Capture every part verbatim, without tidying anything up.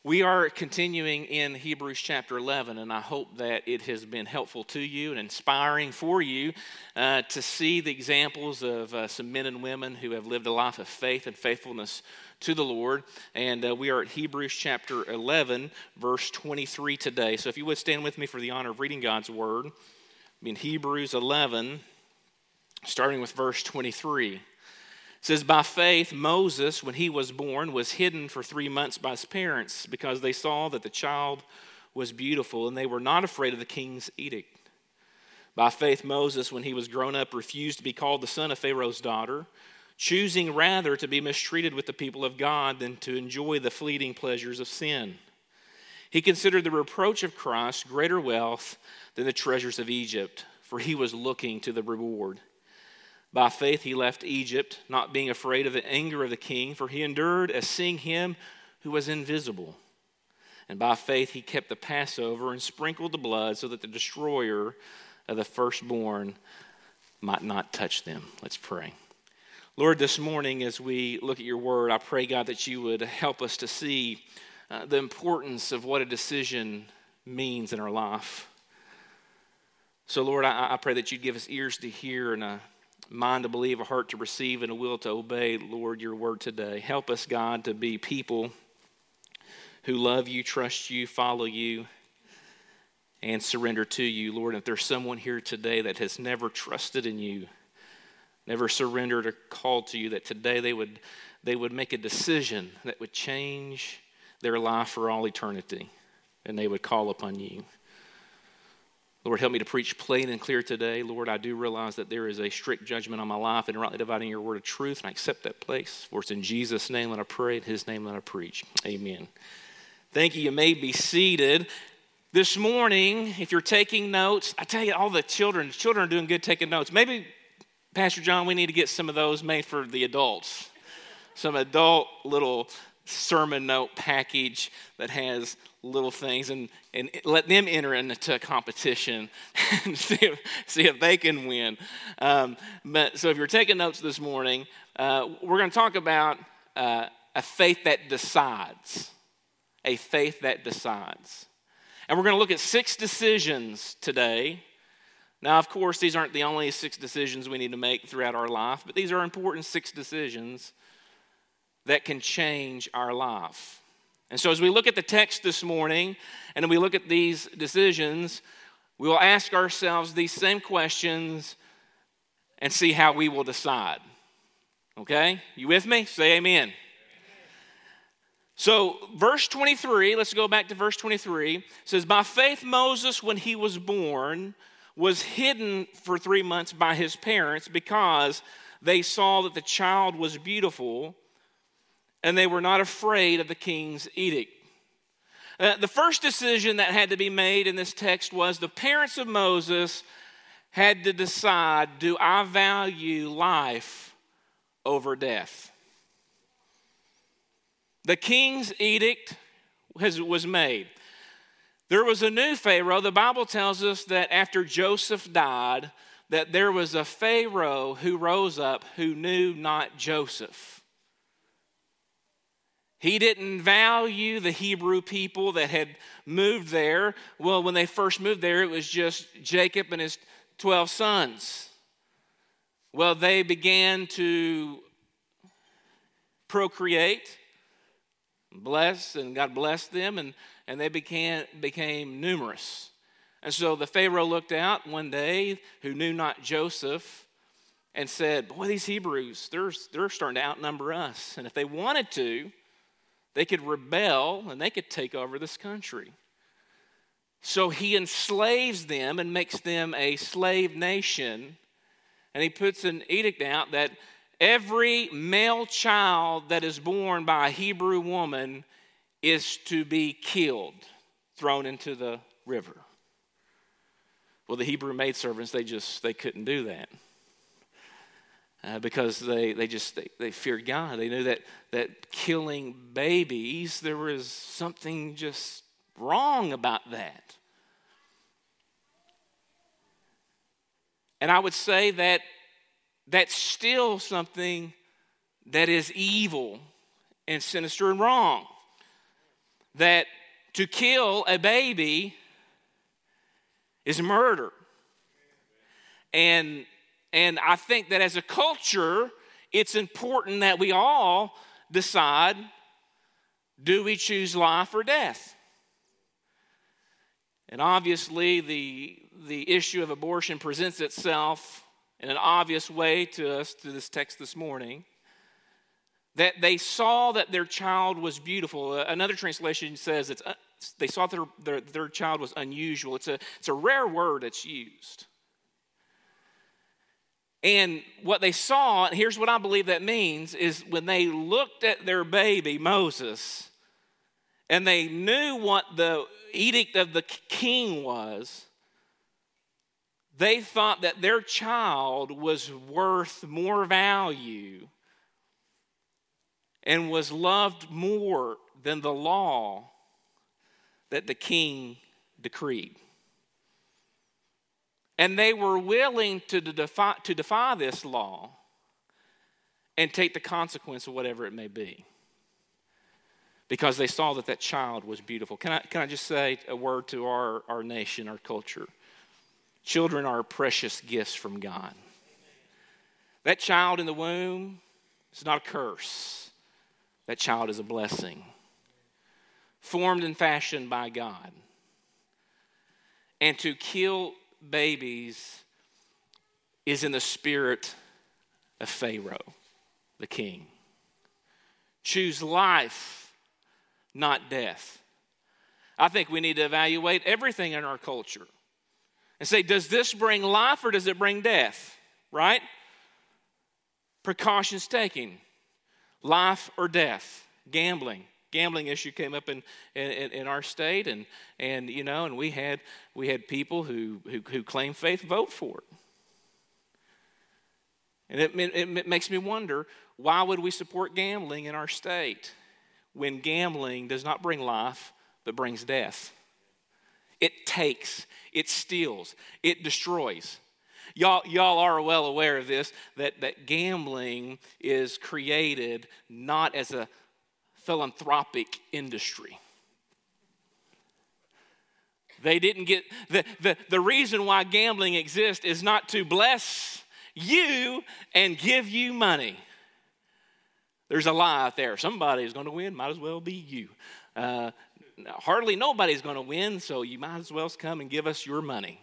We are continuing in Hebrews chapter eleven, and I hope that it has been helpful to you and inspiring for you uh, to see the examples of uh, some men and women who have lived a life of faith and faithfulness to the Lord. And uh, we are at Hebrews chapter eleven, verse twenty-three today. So if you would stand with me for the honor of reading God's Word. In Hebrews eleven, starting with verse twenty-three. It says, by faith, Moses, when he was born, was hidden for three months by his parents because they saw that the child was beautiful and they were not afraid of the king's edict. By faith, Moses, when he was grown up, refused to be called the son of Pharaoh's daughter, choosing rather to be mistreated with the people of God than to enjoy the fleeting pleasures of sin. He considered the reproach of Christ greater wealth than the treasures of Egypt, for he was looking to the reward. By faith he left Egypt, not being afraid of the anger of the king, for he endured as seeing him who was invisible. And by faith he kept the Passover and sprinkled the blood so that the destroyer of the firstborn might not touch them. Let's pray. Lord, this morning as we look at your word, I pray, God, that you would help us to see uh, the importance of what a decision means in our life. So, Lord, I, I pray that you'd give us ears to hear and a mind to believe, a heart to receive, and a will to obey, Lord, your word today. Help us, God, to be people who love you, trust you, follow you, and surrender to you. Lord, if there's someone here today that has never trusted in you, never surrendered or called to you, that today they would, they would make a decision that would change their life for all eternity, and they would call upon you. Lord, help me to preach plain and clear today. Lord, I do realize that there is a strict judgment on my life and rightly dividing your word of truth, and I accept that place. For it's in Jesus' name that I pray, in his name that I preach. Amen. Thank you. You may be seated. This morning, if you're taking notes, I tell you, all the children, the children are doing good taking notes. Maybe, Pastor John, we need to get some of those made for the adults. Some adult little sermon note package that has little things, and, and let them enter into a competition and see if, see if they can win. Um, but so if you're taking notes this morning, uh, we're going to talk about uh, a faith that decides. A faith that decides. And we're going to look at six decisions today. Now, of course, these aren't the only six decisions we need to make throughout our life, but these are important six decisions that can change our life. And so as we look at the text this morning, and we look at these decisions, we will ask ourselves these same questions and see how we will decide. Okay? You with me? Say amen. Amen. So verse twenty-three, let's go back to verse twenty-three. Says, by faith Moses, when he was born, was hidden for three months by his parents because they saw that the child was beautiful, and they were not afraid of the king's edict. Uh, the first decision that had to be made in this text was the parents of Moses had to decide, do I value life over death? The king's edict has, was made. There was a new Pharaoh. The Bible tells us that after Joseph died, that there was a Pharaoh who rose up who knew not Joseph. He didn't value the Hebrew people that had moved there. Well, when they first moved there, it was just Jacob and his twelve sons. Well, they began to procreate, bless, and God blessed them, and, and they became, became numerous. And so the Pharaoh looked out one day, who knew not Joseph, and said, boy, these Hebrews, they're, they're starting to outnumber us. And if they wanted to, they could rebel and they could take over this country. So he enslaves them and makes them a slave nation. And he puts an edict out that every male child that is born by a Hebrew woman is to be killed, thrown into the river. Well, the Hebrew maidservants, they just, they couldn't do that. Uh, because they, they just they, they feared God. They knew that that killing babies, there was something just wrong about that. And I would say that that's still something that is evil and sinister and wrong. that to kill a baby is murder. And, and I think that as a culture, it's important that we all decide, do we choose life or death? And obviously, the, the issue of abortion presents itself in an obvious way to us through this text this morning. That they saw that their child was beautiful. Another translation says it's, uh, they saw that their, their, their child was unusual. It's a, it's a rare word that's used. And what they saw, and here's what I believe that means, is when they looked at their baby, Moses, and they knew what the edict of the king was, they thought that their child was worth more value and was loved more than the law that the king decreed. And they were willing to defy, to defy this law and take the consequence of whatever it may be, because they saw that that child was beautiful. Can I, can I just say a word to our, our nation, our culture? Children are precious gifts from God. That child in the womb is not a curse. That child is a blessing, formed and fashioned by God. And to kill babies is in the spirit of Pharaoh, the king. Choose life, not death. I think we need to evaluate everything in our culture and say, does this bring life or does it bring death? Right? Precautions taking. Life or death. Gambling. Gambling issue came up in, in, in our state, and, and you know, and we had we had people who who, who claim faith vote for it. And it, it, it makes me wonder, why would we support gambling in our state when gambling does not bring life but brings death? It takes, it steals, it destroys. Y'all, y'all are well aware of this, that, that gambling is created not as a philanthropic industry. They didn't get, the, the, the reason why gambling exists is not to bless you and give you money. There's a lie out there. Somebody is going to win, might as well be you. Uh, hardly nobody's going to win, so you might as well come and give us your money.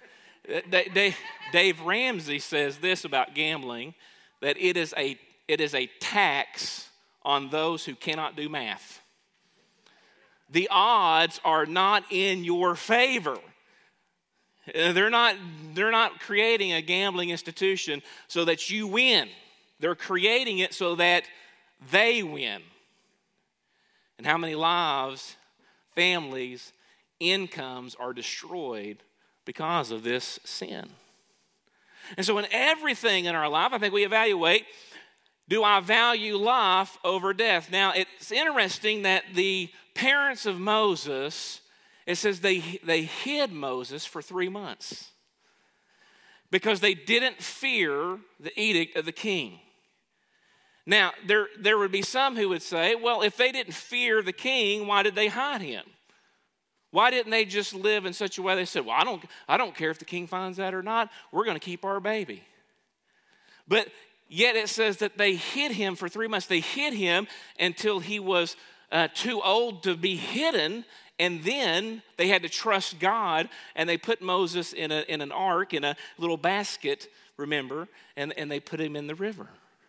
Dave Ramsey says this about gambling, that it is a it is a tax on those who cannot do math. The odds are not in your favor. They're not, they're not creating a gambling institution so that you win. They're creating it so that they win. And how many lives, families, incomes are destroyed because of this sin. And so in everything in our life, I think we evaluate, do I value life over death? Now, it's interesting that the parents of Moses, it says they, they hid Moses for three months because they didn't fear the edict of the king. Now, there, there would be some who would say, well, if they didn't fear the king, why did they hide him? Why didn't they just live in such a way they said, well, I don't, I don't care if the king finds out or not. We're going to keep our baby. But yet it says that they hid him for three months. They hid him until he was uh, too old to be hidden. And then they had to trust God. And they put Moses in, a, in an ark, in a little basket, remember, and, and they put him in the river.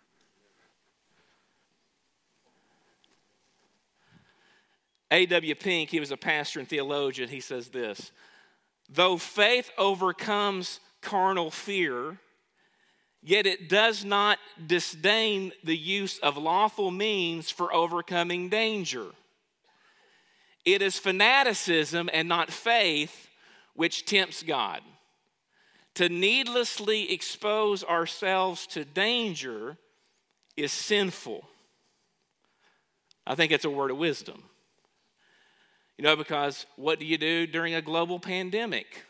A W Pink, he was a pastor and theologian, he says this: though faith overcomes carnal fear, yet it does not disdain the use of lawful means for overcoming danger. It is fanaticism and not faith which tempts God. To needlessly expose ourselves to danger is sinful. I think it's a word of wisdom. You know, because what do you do during a global pandemic?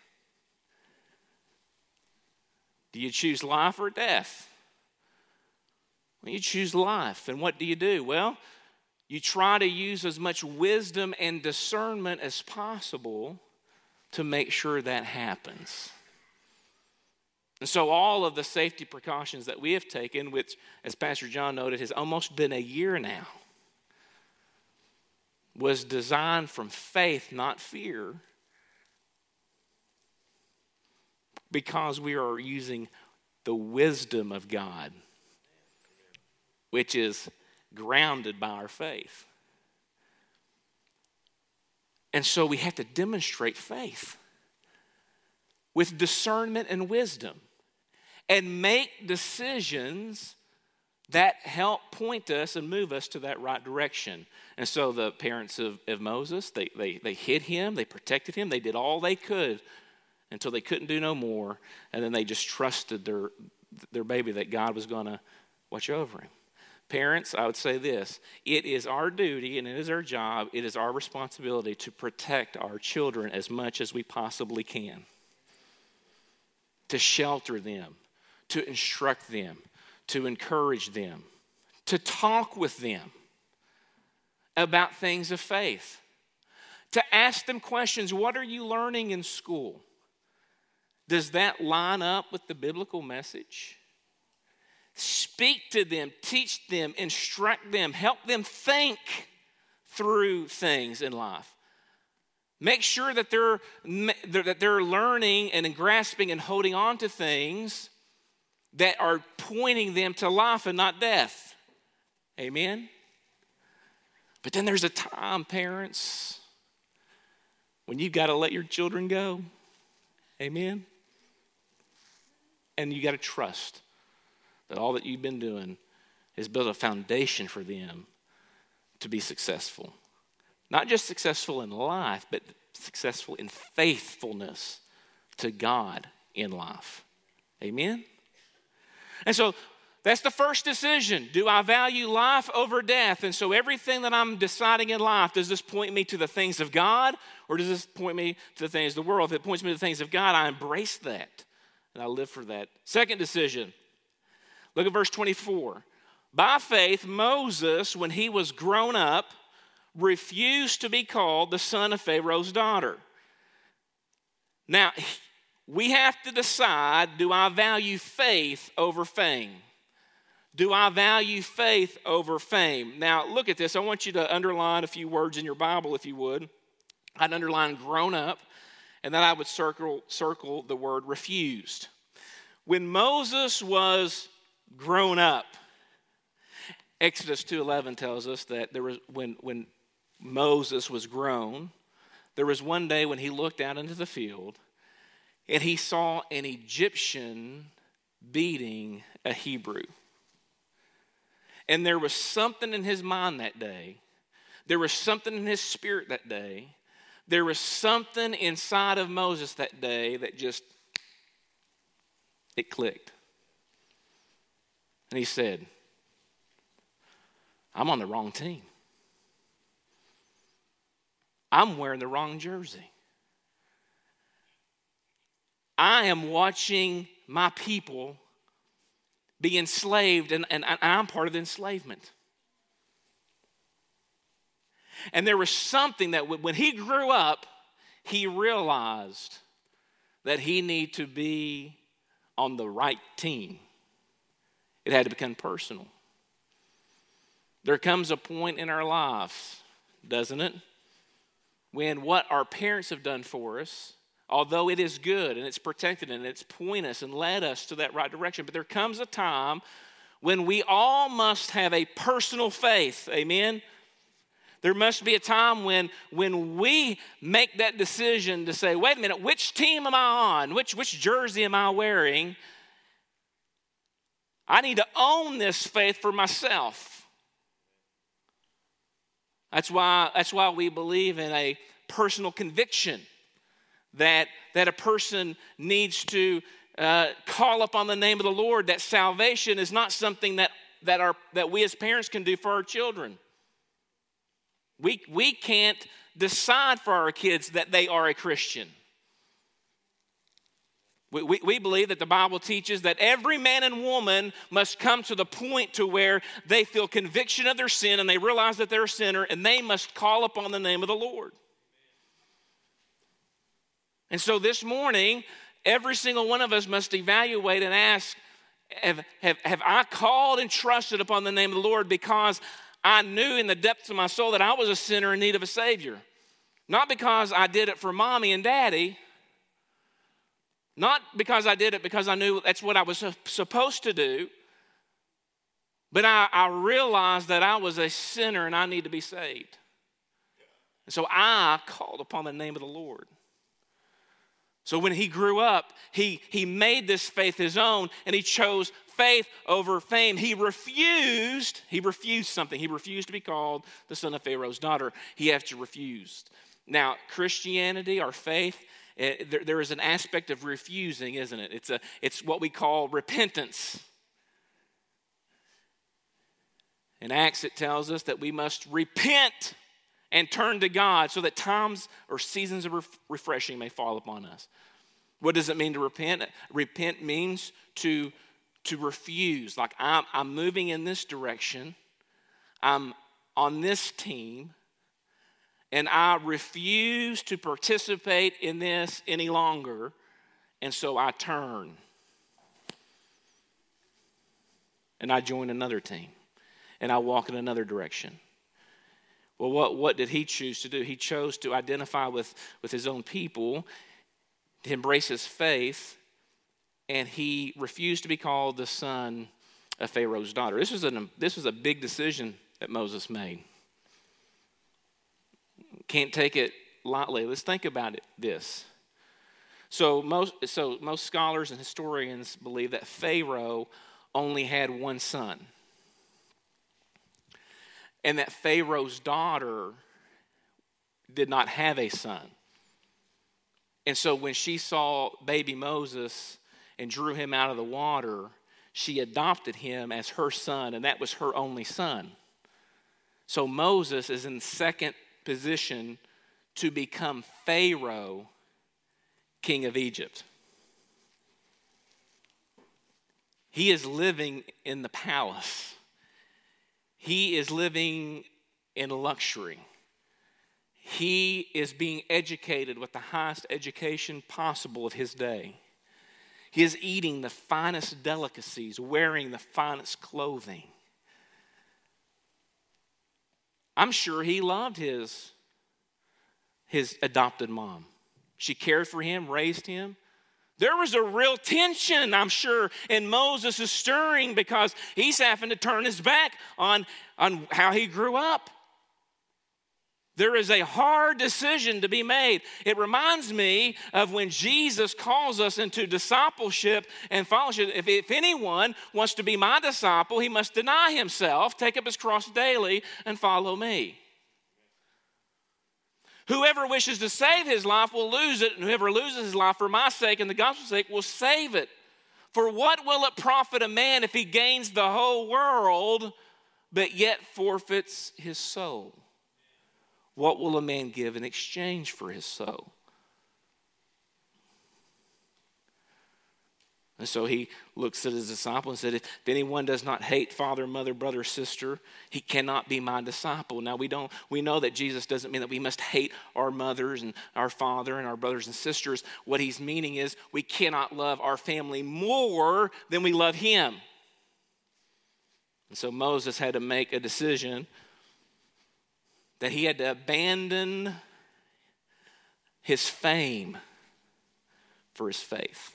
Do you choose life or death? Well, you choose life. And what do you do? Well, You try to use as much wisdom and discernment as possible to make sure that happens. And so all of the safety precautions that we have taken, which, as Pastor John noted, has almost been a year now, was designed from faith, not fear, because we are using the wisdom of God, which is grounded by our faith. And so we have to demonstrate faith with discernment and wisdom and make decisions that help point us and move us to that right direction. And so the parents of, of Moses, they, they, they hid him, they protected him, they did all they could until they couldn't do no more, and then they just trusted their, their baby that God was going to watch over him. Parents, I would say this: it is our duty and it is our job, it is our responsibility to protect our children as much as we possibly can, to shelter them, to instruct them, to encourage them, to talk with them about things of faith, to ask them questions. What are you learning in school? Does that line up with the biblical message? Speak to them, teach them, instruct them, help them think through things in life. Make sure that they're, that they're learning and grasping and holding on to things that are pointing them to life and not death. Amen? But then there's a time, parents, when you've got to let your children go. Amen? And you got to trust that all that you've been doing has built a foundation for them to be successful. Not just successful in life, but successful in faithfulness to God in life. Amen? And so that's the first decision. Do I value life over death? And so everything that I'm deciding in life, does this point me to the things of God, or does this point me to the things of the world? If it points me to the things of God, I embrace that and I live for that. Second decision. Look at verse twenty-four. By faith, Moses, when he was grown up, refused to be called the son of Pharaoh's daughter. Now, we have to decide, do I value faith over fame? Do I value faith over fame? Now, look at this. I want you to underline a few words in your Bible, if you would. I'd underline grown up, and then I would circle, circle the word refused. When Moses was grown up, Exodus two eleven tells us that there was when, when Moses was grown, there was one day when he looked out into the field and he saw an Egyptian beating a Hebrew. And there was something in his mind that day. There was something in his spirit that day. There was something inside of Moses that day that just, it clicked. And he said, I'm on the wrong team. I'm wearing the wrong jersey. I am watching my people be enslaved, and, and, and I'm part of the enslavement. And there was something that when he grew up, he realized that he needed to be on the right team. It had to become personal. There comes a point in our lives, doesn't it, when what our parents have done for us, although it is good and it's protected and it's pointed us and led us to that right direction, but there comes a time when we all must have a personal faith, amen? There must be a time when, when we make that decision to say, wait a minute, which team am I on? Which, which jersey am I wearing? I need to own this faith for myself. That's why, that's why we believe in a personal conviction, that, that a person needs to uh, call upon the name of the Lord, that salvation is not something that, that, our, that we as parents can do for our children. We, we can't decide for our kids that they are a Christian. We, we, we believe that the Bible teaches that every man and woman must come to the point to where they feel conviction of their sin and they realize that they're a sinner and they must call upon the name of the Lord. And so this morning, every single one of us must evaluate and ask, have, have, have I called and trusted upon the name of the Lord because I knew in the depths of my soul that I was a sinner in need of a Savior? Not because I did it for mommy and daddy. Not because I did it because I knew that's what I was supposed to do. But I, I realized that I was a sinner and I need to be saved. And so I called upon the name of the Lord. So when he grew up, he, he made this faith his own, and he chose faith over fame. He refused, he refused something. He refused to be called the son of Pharaoh's daughter. He actually refused. Now, Christianity, our faith, eh, there, there is an aspect of refusing, isn't it? It's, a, it's what we call repentance. In Acts, it tells us that we must repent and turn to God so that times or seasons of ref- refreshing may fall upon us. What does it mean to repent? Repent means to, to refuse. Like I'm, I'm moving in this direction. I'm on this team. And I refuse to participate in this any longer. And so I turn. And I join another team. And I walk in another direction. Well, what, what did he choose to do? He chose to identify with, with his own people, to embrace his faith, and he refused to be called the son of Pharaoh's daughter. This was, an, this was a big decision that Moses made. Can't take it lightly. Let's think about it this. So most, so most scholars and historians believe that Pharaoh only had one son. And that Pharaoh's daughter did not have a son. And so when she saw baby Moses and drew him out of the water, she adopted him as her son, and that was her only son. So Moses is in second position to become Pharaoh, king of Egypt. He is living in the palace. He is living in luxury. He is being educated with the highest education possible of his day. He is eating the finest delicacies, wearing the finest clothing. I'm sure he loved his, his adopted mom. She cared for him, raised him. There was a real tension, I'm sure, in Moses' stirring because he's having to turn his back on, on how he grew up. There is a hard decision to be made. It reminds me of when Jesus calls us into discipleship and fellowship. If, if anyone wants to be my disciple, he must deny himself, take up his cross daily, and follow me. Whoever wishes to save his life will lose it, and whoever loses his life for my sake and the gospel's sake will save it. For what will it profit a man if he gains the whole world, but yet forfeits his soul? What will a man give in exchange for his soul? And so he looks at his disciple and said, if anyone does not hate father, mother, brother, sister, he cannot be my disciple. Now we don't, we know that Jesus doesn't mean that we must hate our mothers and our father and our brothers and sisters. What he's meaning is we cannot love our family more than we love him. And so Moses had to make a decision that he had to abandon his fame for his faith.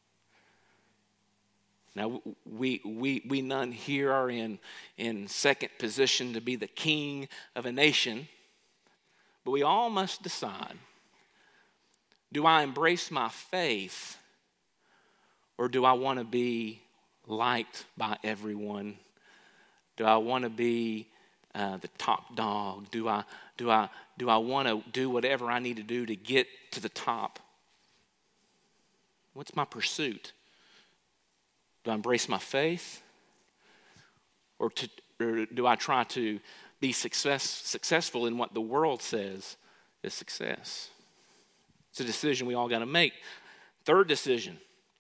Now, we we we none here are in, in second position to be the king of a nation, but we all must decide, do I embrace my faith or do I want to be liked by everyone? Do I want to be uh, the top dog? Do I do I do I want to do whatever I need to do to get to the top? What's my pursuit? Do I embrace my faith? Or, to, or do I try to be success, successful in what the world says is success? It's a decision we all got to make. Third decision,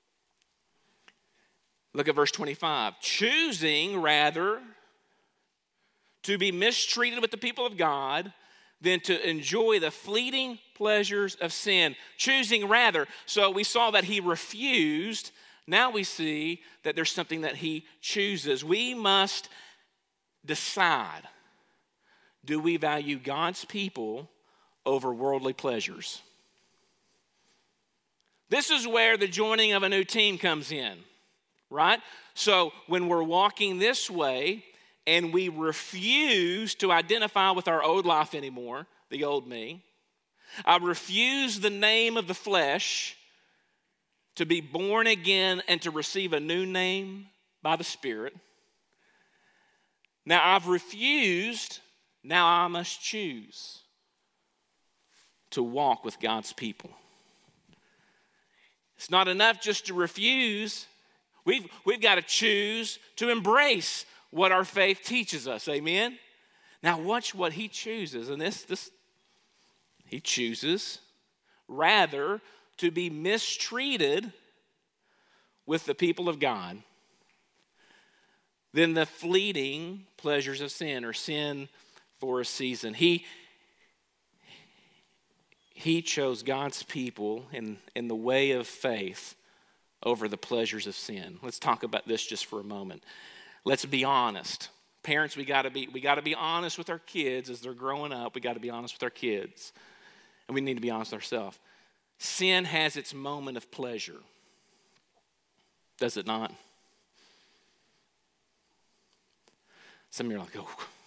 Look at verse twenty-five. Choosing rather to be mistreated with the people of God than to enjoy the fleeting pleasures of sin. Choosing rather. So we saw that he refused. Now we see that there's something that he chooses. We must decide, do we value God's people over worldly pleasures? This is where the joining of a new team comes in, right? So when we're walking this way and we refuse to identify with our old life anymore, the old me, I refuse the name of the flesh to be born again and to receive a new name by the Spirit. Now I've refused, now I must choose to walk with God's people. It's not enough just to refuse. We've, we've got to choose to embrace what our faith teaches us. Amen? Now watch what he chooses. And this, this he chooses rather to be mistreated with the people of God than the fleeting pleasures of sin, or sin for a season. He, he chose God's people in, in the way of faith over the pleasures of sin. Let's talk about this just for a moment. Let's be honest. Parents, we gotta be, we gotta be honest with our kids as they're growing up. We gotta be honest with our kids. And we need to be honest with ourselves. Sin has its moment of pleasure. Does it not? Some of you are like, oh,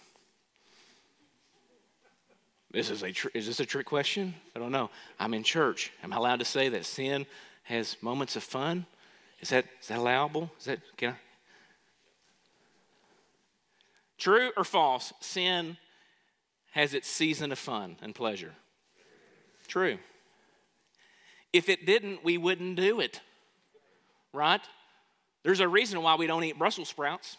this is a tr- is this a trick question? I don't know. I'm in church. Am I allowed to say that sin has moments of fun? Is that is that allowable? Is that can I? True or false? Sin has its season of fun and pleasure. True. If it didn't, we wouldn't do it. Right? There's a reason why we don't eat Brussels sprouts.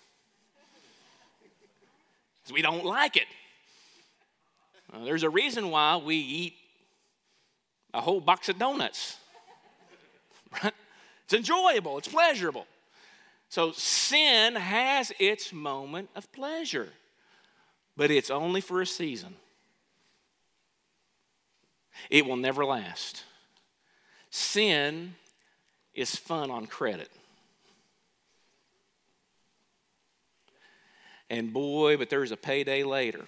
Because we don't like it. Uh, there's a reason why we eat a whole box of donuts. Right? It's enjoyable. It's pleasurable. So sin has its moment of pleasure, but it's only for a season. It will never last. Sin is fun on credit. And boy, but there's a payday later.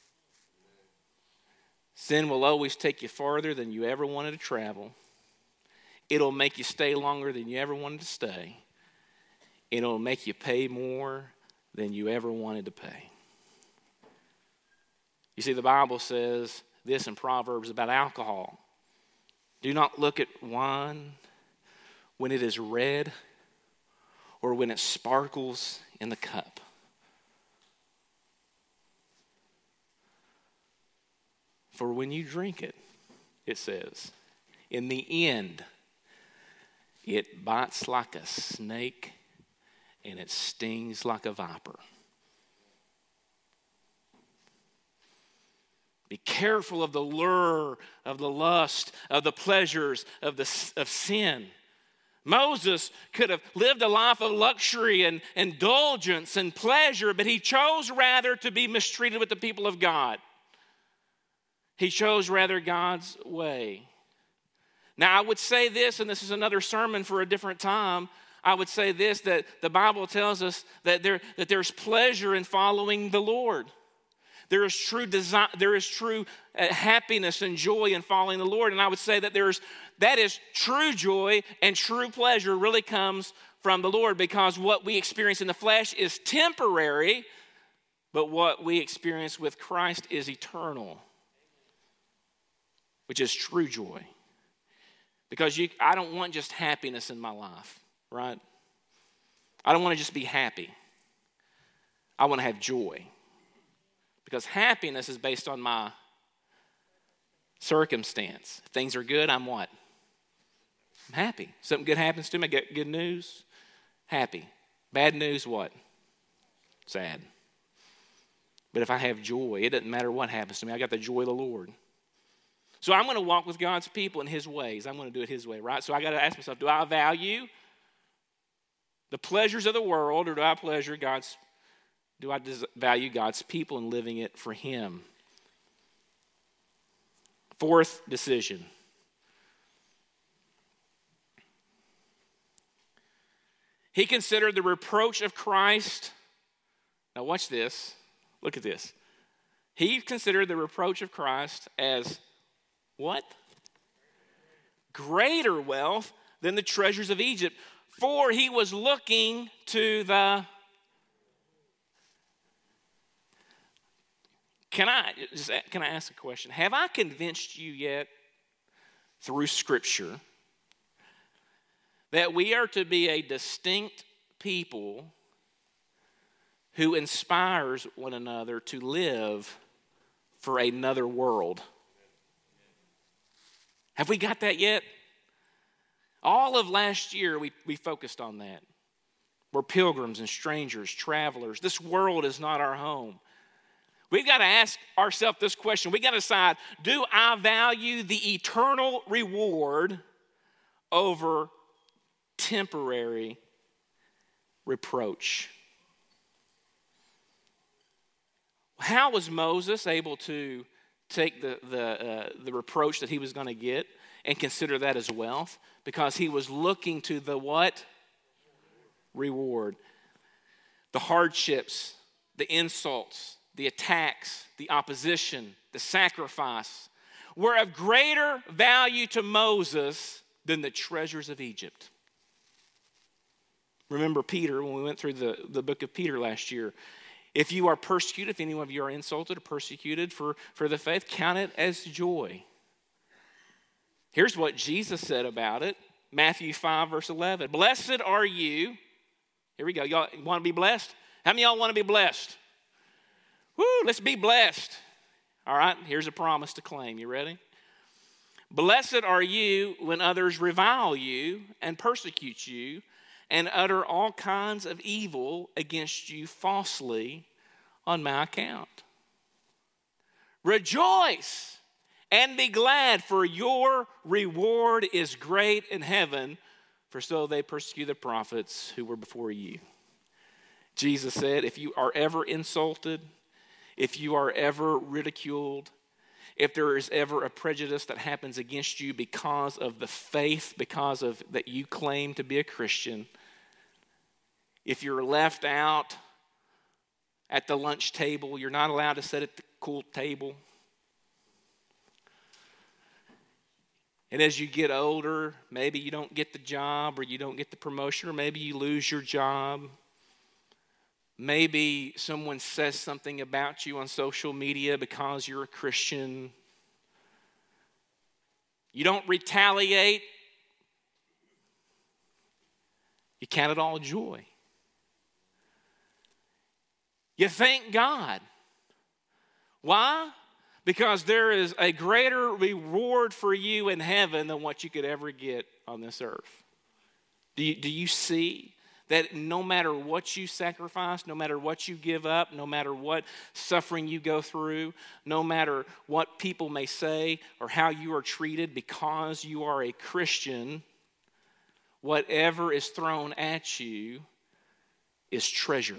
Sin will always take you farther than you ever wanted to travel. It'll make you stay longer than you ever wanted to stay. It'll make you pay more than you ever wanted to pay. You see, the Bible says this in Proverbs about alcohol. Do not look at wine when it is red or when it sparkles in the cup. For when you drink it, it says, in the end, it bites like a snake and it stings like a viper. Be careful of the lure, of the lust, of the pleasures of, the, of sin. Moses could have lived a life of luxury and indulgence and pleasure, but he chose rather to be mistreated with the people of God. He chose rather God's way. Now, I would say this, and this is another sermon for a different time. I would say this, that the Bible tells us that there that there's pleasure in following the Lord. There is true desire, there is true uh, happiness and joy in following the Lord. And I would say that there's that is true joy and true pleasure really comes from the Lord, because what we experience in the flesh is temporary, but what we experience with Christ is eternal, which is true joy. Because you, I don't want just happiness in my life, right? I don't want to just be happy. I want to have joy. Because happiness is based on my circumstance. If things are good, I'm what? I'm happy. Something good happens to me, I get good news, happy. Bad news, what? Sad. But if I have joy, it doesn't matter what happens to me. I got the joy of the Lord. So I'm going to walk with God's people in his ways. I'm going to do it his way, right? So I got to ask myself, do I value the pleasures of the world, or do I pleasure God's, do I des- value God's people and living it for him? Fourth decision. He considered the reproach of Christ. Now watch this. Look at this. He considered the reproach of Christ as what? Greater wealth than the treasures of Egypt. For he was looking to the... Can I, just, can I ask a question? Have I convinced you yet through Scripture that we are to be a distinct people who inspires one another to live for another world? Have we got that yet? All of last year, we, we focused on that. We're pilgrims and strangers, travelers. This world is not our home. We've got to ask ourselves this question. We've got to decide, do I value the eternal reward over temporary reproach? How was Moses able to take the, the, uh, the reproach that he was going to get and consider that as wealth? Because he was looking to the what? Reward. The hardships, the insults, the attacks, the opposition, the sacrifice were of greater value to Moses than the treasures of Egypt. Remember Peter, when we went through the, the book of Peter last year. If you are persecuted, if any of you are insulted or persecuted for, for the faith, count it as joy. Here's what Jesus said about it. Matthew five, verse eleven. Blessed are you. Here we go. Y'all want to be blessed? How many of y'all want to be blessed? Woo, let's be blessed. All right, here's a promise to claim. You ready? Blessed are you when others revile you and persecute you and utter all kinds of evil against you falsely on my account. Rejoice and be glad, for your reward is great in heaven, for so they persecute the prophets who were before you. Jesus said, if you are ever insulted, if you are ever ridiculed, if there is ever a prejudice that happens against you because of the faith, because of that you claim to be a Christian, if you're left out at the lunch table, you're not allowed to sit at the cool table. And as you get older, maybe you don't get the job or you don't get the promotion, or maybe you lose your job. Maybe someone says something about you on social media because you're a Christian. You don't retaliate. You count it all joy. You thank God. Why? Because there is a greater reward for you in heaven than what you could ever get on this earth. Do you, do you see that no matter what you sacrifice, no matter what you give up, no matter what suffering you go through, no matter what people may say or how you are treated because you are a Christian, whatever is thrown at you is treasure.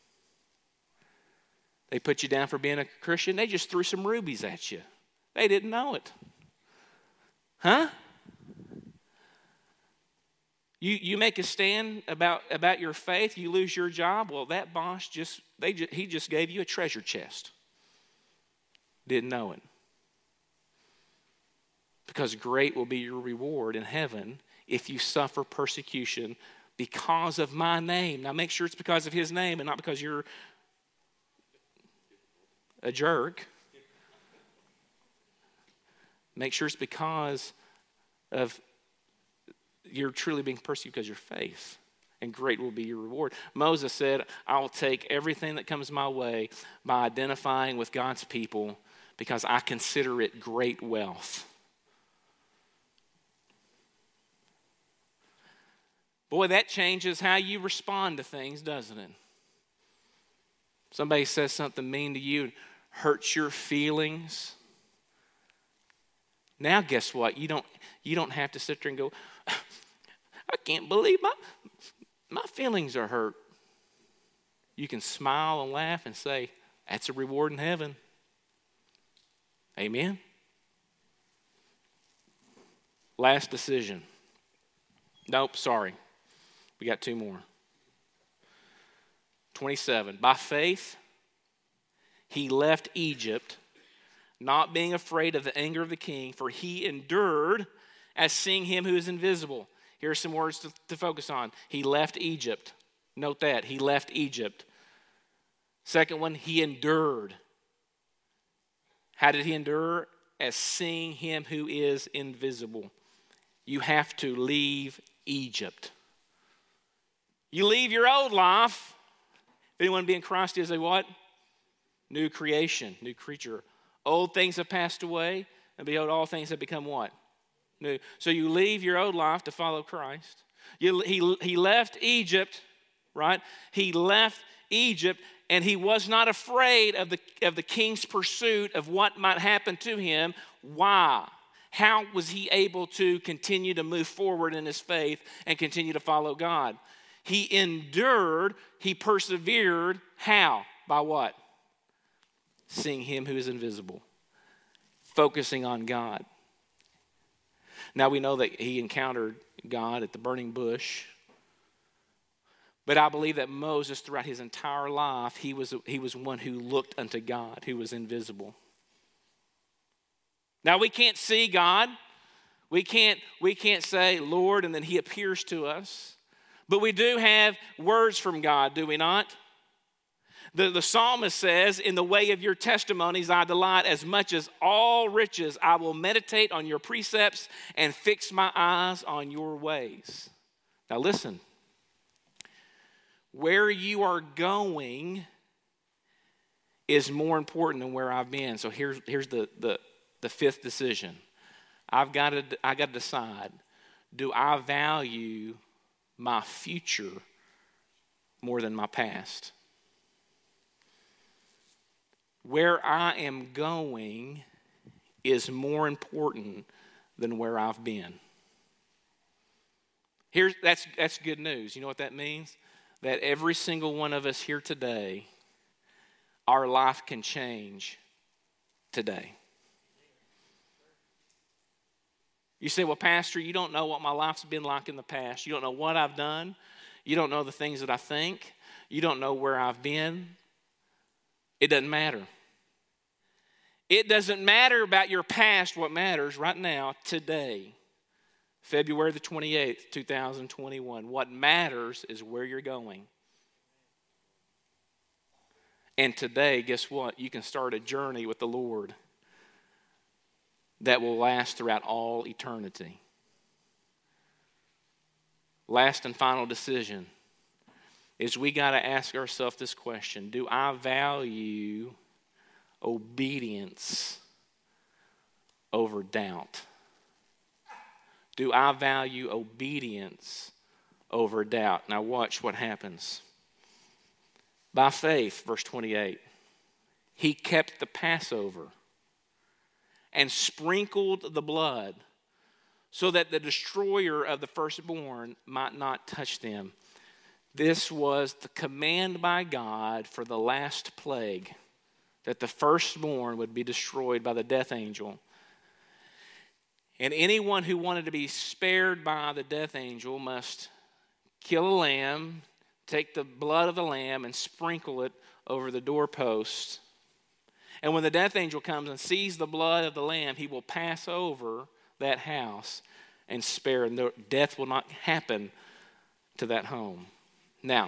They put you down for being a Christian. They just threw some rubies at you. They didn't know it. Huh? You you make a stand about, about your faith, you lose your job. Well, that boss just, they just, he just gave you a treasure chest. Didn't know it. Because great will be your reward in heaven if you suffer persecution because of my name. Now make sure it's because of his name and not because you're a jerk. Make sure it's because of you're truly being persecuted because of your faith, and great will be your reward. Moses said, I will take everything that comes my way by identifying with God's people because I consider it great wealth. Boy, that changes how you respond to things, doesn't it? Somebody says something mean to you, hurts your feelings. Now guess what? You don't you don't have to sit there and go, I can't believe my my feelings are hurt. You can smile and laugh and say, that's a reward in heaven. Amen? Last decision. Nope, sorry. We got two more. twenty-seven. By faith, he left Egypt, not being afraid of the anger of the king, for he endured as seeing him who is invisible. Here are some words to, to focus on. He left Egypt. Note that. He left Egypt. Second one, he endured. How did he endure? As seeing him who is invisible. You have to leave Egypt. You leave your old life. If anyone be in Christ is a what? New creation, new creature. Old things have passed away, and behold, all things have become what? New. So you leave your old life to follow Christ. You, he, he left Egypt, right? He left Egypt, and he was not afraid of the, of the king's pursuit of what might happen to him. Why? How was he able to continue to move forward in his faith and continue to follow God? He endured, he persevered. How? By what? Seeing him who is invisible. Focusing on God. Now we know that he encountered God at the burning bush. But I believe that Moses, throughout his entire life, he was, he was one who looked unto God, who was invisible. Now we can't see God. We can't, we can't say, Lord, and then he appears to us. But we do have words from God, do we not? The, the psalmist says, in the way of your testimonies I delight, as much as all riches I will meditate on your precepts and fix my eyes on your ways. Now listen, where you are going is more important than where I've been. So here's, here's the, the, the fifth decision. I've got to, I got to decide, do I value my future more than my past? Where I am going is more important than where I've been. Here's, that's, that's good news. You know what that means? That every single one of us here today, our life can change today. You say, well, Pastor, you don't know what my life's been like in the past. You don't know what I've done. You don't know the things that I think. You don't know where I've been. It doesn't matter. It doesn't matter about your past. What matters right now, today, February the twenty-eighth, two thousand twenty-one. What matters is where you're going. And today, guess what? You can start a journey with the Lord that will last throughout all eternity. Last and final decision is we got to ask ourselves this question. Do I value obedience over doubt? Do I value obedience over doubt? Now watch what happens. By faith, verse twenty-eight, he kept the Passover and sprinkled the blood so that the destroyer of the firstborn might not touch them. This was the command by God for the last plague, that the firstborn would be destroyed by the death angel. And anyone who wanted to be spared by the death angel must kill a lamb, take the blood of the lamb and sprinkle it over the doorpost. And when the death angel comes and sees the blood of the lamb, he will pass over that house and spare, and death will not happen to that home. Now,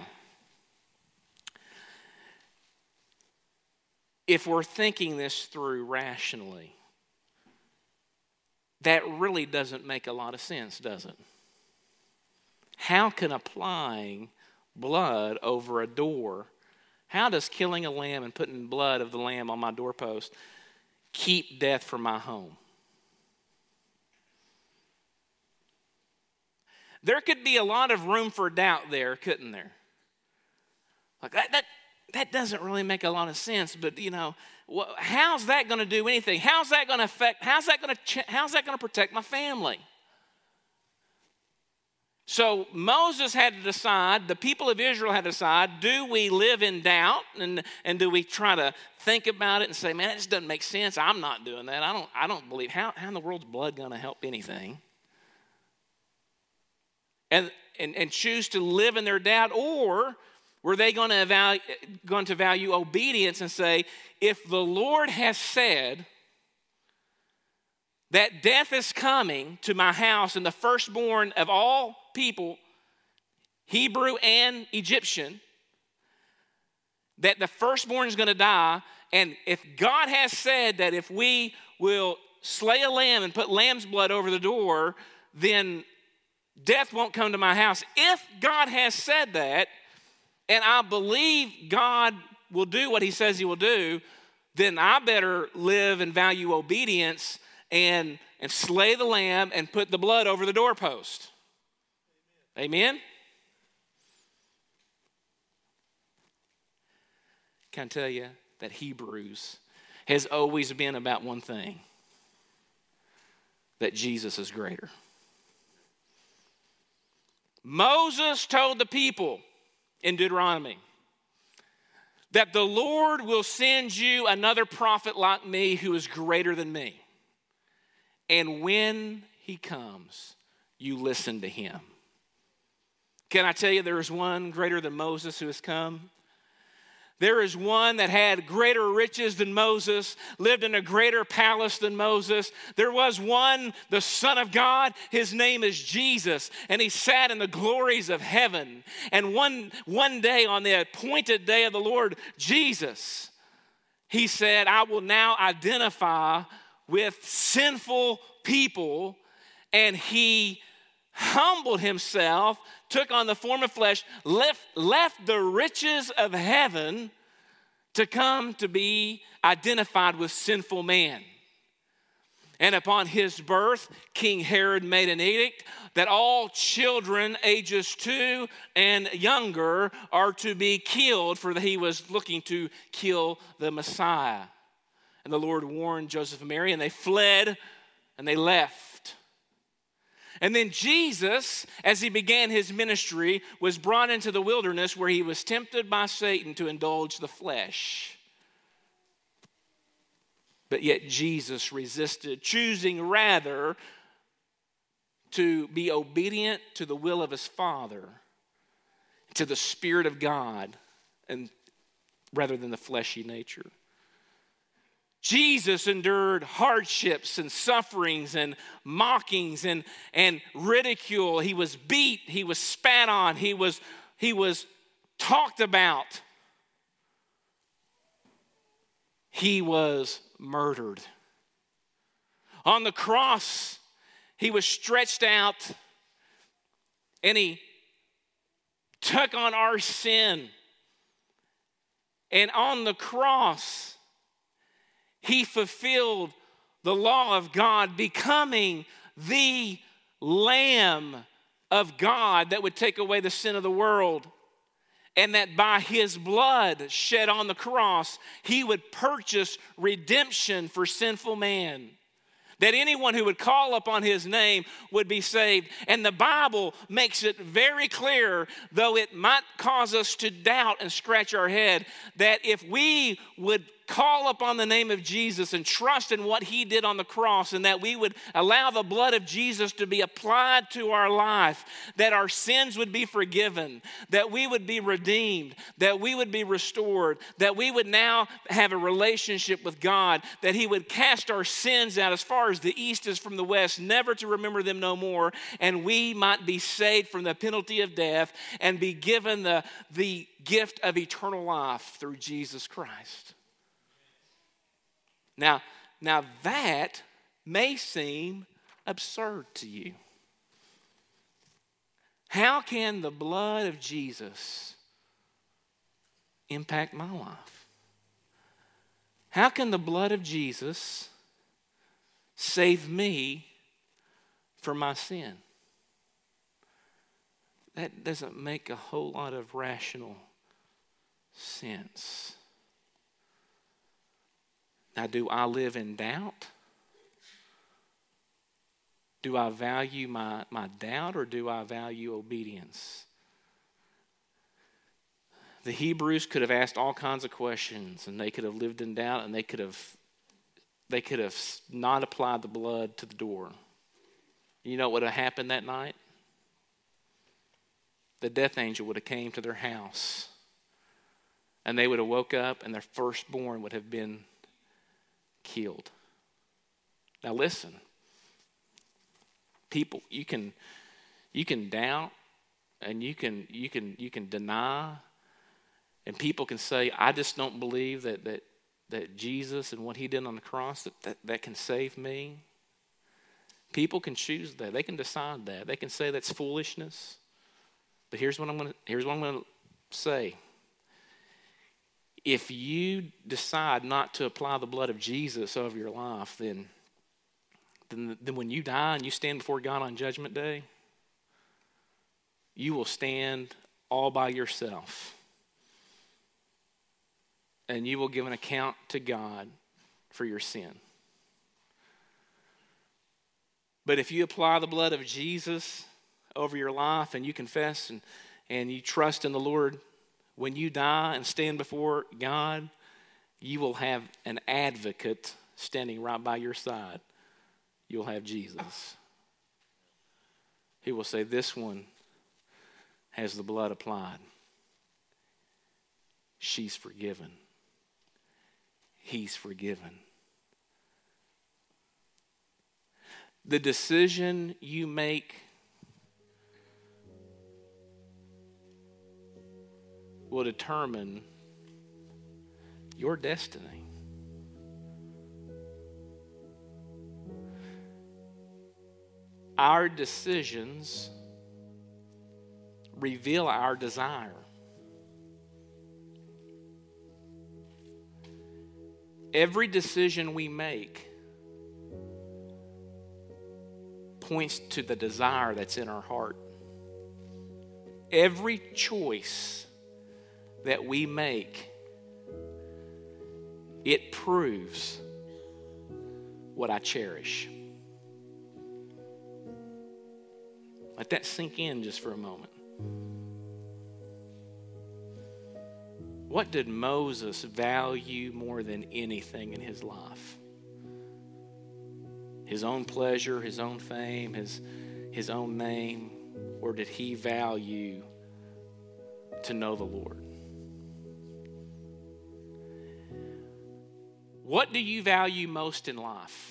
if we're thinking this through rationally, that really doesn't make a lot of sense, does it? How can applying blood over a door, how does killing a lamb and putting blood of the lamb on my doorpost keep death from my home? There could be a lot of room for doubt there, couldn't there? Like that, that, that doesn't really make a lot of sense, but you know, well, how's that going to do anything? How's that going to affect, how's that going to, ch- how's that going to protect my family? So Moses had to decide, the people of Israel had to decide, do we live in doubt and, and do we try to think about it and say, man, it just doesn't make sense. I'm not doing that. I don't, I don't believe, how, how in the world's blood going to help anything? And, and, and choose to live in their doubt, or were they going to, evalu- going to value obedience and say, if the Lord has said that death is coming to my house and the firstborn of all people, Hebrew and Egyptian, that the firstborn is going to die, and if God has said that if we will slay a lamb and put lamb's blood over the door, then death won't come to my house. If God has said that, and I believe God will do what he says he will do, then I better live and value obedience and, and slay the lamb and put the blood over the doorpost. Amen? Amen? Can I tell you that Hebrews has always been about one thing, that Jesus is greater. Moses told the people in Deuteronomy that the Lord will send you another prophet like me who is greater than me. And when he comes, you listen to him. Can I tell you there is one greater than Moses who has come? There is one that had greater riches than Moses, lived in a greater palace than Moses. There was one, the Son of God, his name is Jesus, and he sat in the glories of heaven. And one, one day, on the appointed day of the Lord Jesus, he said, I will now identify with sinful people, and he humbled himself, took on the form of flesh, left, left the riches of heaven to come to be identified with sinful man. And upon his birth, King Herod made an edict that all children ages two and younger are to be killed, for he was looking to kill the Messiah. And the Lord warned Joseph and Mary, and they fled and they left. And then Jesus, as he began his ministry, was brought into the wilderness where he was tempted by Satan to indulge the flesh. But yet Jesus resisted, choosing rather to be obedient to the will of his Father, to the Spirit of God, and rather than the fleshy nature. Jesus endured hardships and sufferings and mockings and, and ridicule. He was beat, he was spat on, he was, he was talked about. He was murdered. On the cross, he was stretched out and he took on our sin. And on the cross, he fulfilled the law of God, becoming the Lamb of God that would take away the sin of the world. And that by his blood shed on the cross, he would purchase redemption for sinful man. That anyone who would call upon his name would be saved. And the Bible makes it very clear, though it might cause us to doubt and scratch our head, that if we would call upon the name of Jesus and trust in what he did on the cross, and that we would allow the blood of Jesus to be applied to our life, that our sins would be forgiven, that we would be redeemed, that we would be restored, that we would now have a relationship with God, that he would cast our sins out as far as the east is from the west, never to remember them no more, and we might be saved from the penalty of death and be given the, the gift of eternal life through Jesus Christ. Now, now that may seem absurd to you. How can the blood of Jesus impact my life? How can the blood of Jesus save me from my sin? That doesn't make a whole lot of rational sense. Now, do I live in doubt? Do I value my, my doubt, or do I value obedience? The Hebrews could have asked all kinds of questions, and they could have lived in doubt, and they could have they could have not applied the blood to the door. You know what would have happened that night? The death angel would have came to their house, and they would have woke up, and their firstborn would have been killed. Now listen, people, you can you can doubt, and you can you can you can deny, and people can say, I just don't believe that that that Jesus and what he did on the cross, that, that, that can save me. People can choose that. They can decide that. They can say that's foolishness. But here's what I'm going to here's what I'm going to say. If you decide not to apply the blood of Jesus over your life, then, then, then when you die and you stand before God on Judgment Day, you will stand all by yourself. And you will give an account to God for your sin. But if you apply the blood of Jesus over your life, and you confess and, and you trust in the Lord, when you die and stand before God, you will have an advocate standing right by your side. You'll have Jesus. He will say, this one has the blood applied. She's forgiven. He's forgiven. The decision you make will determine your destiny. Our decisions reveal our desire. Every decision we make points to the desire that's in our heart. Every choice that we make, it proves what I cherish. Let that sink in just for a moment. What did Moses value more than anything in his life? His own pleasure, his own fame, his, his own name? Or did he value to know the Lord? What do you value most in life?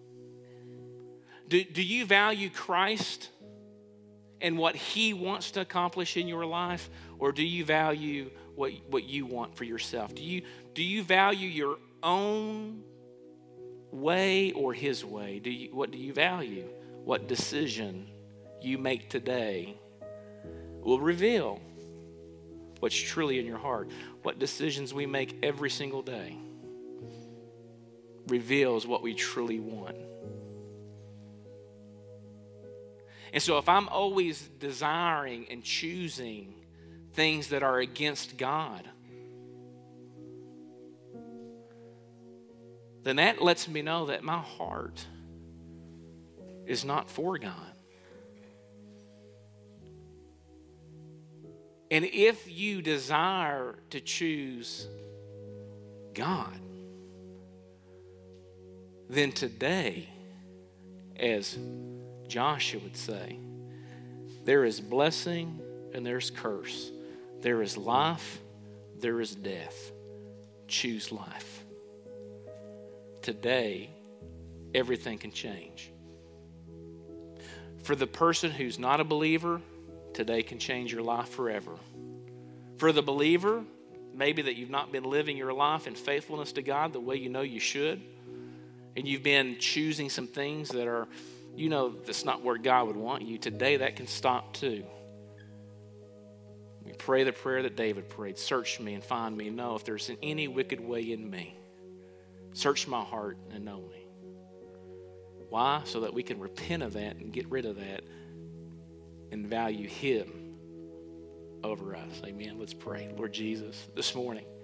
Do, do you value Christ and what he wants to accomplish in your life? Or do you value what, what you want for yourself? Do you, do you value your own way or his way? Do you, what do you value? What decision you make today will reveal what's truly in your heart. What decisions we make every single day reveals what we truly want. And so if I'm always desiring and choosing things that are against God, then that lets me know that my heart is not for God. And if you desire to choose God, then today, as Joshua would say, there is blessing and there's curse. There is life, there is death. Choose life. Today, everything can change. For the person who's not a believer, today can change your life forever. For the believer, maybe that you've not been living your life in faithfulness to God the way you know you should, and you've been choosing some things that are, you know, that's not where God would want you. Today, that can stop too. We pray the prayer that David prayed. Search me and find me. Know if there's any wicked way in me. Search my heart and know me. Why? So that we can repent of that and get rid of that and value him over us. Amen. Let's pray. Lord Jesus, this morning,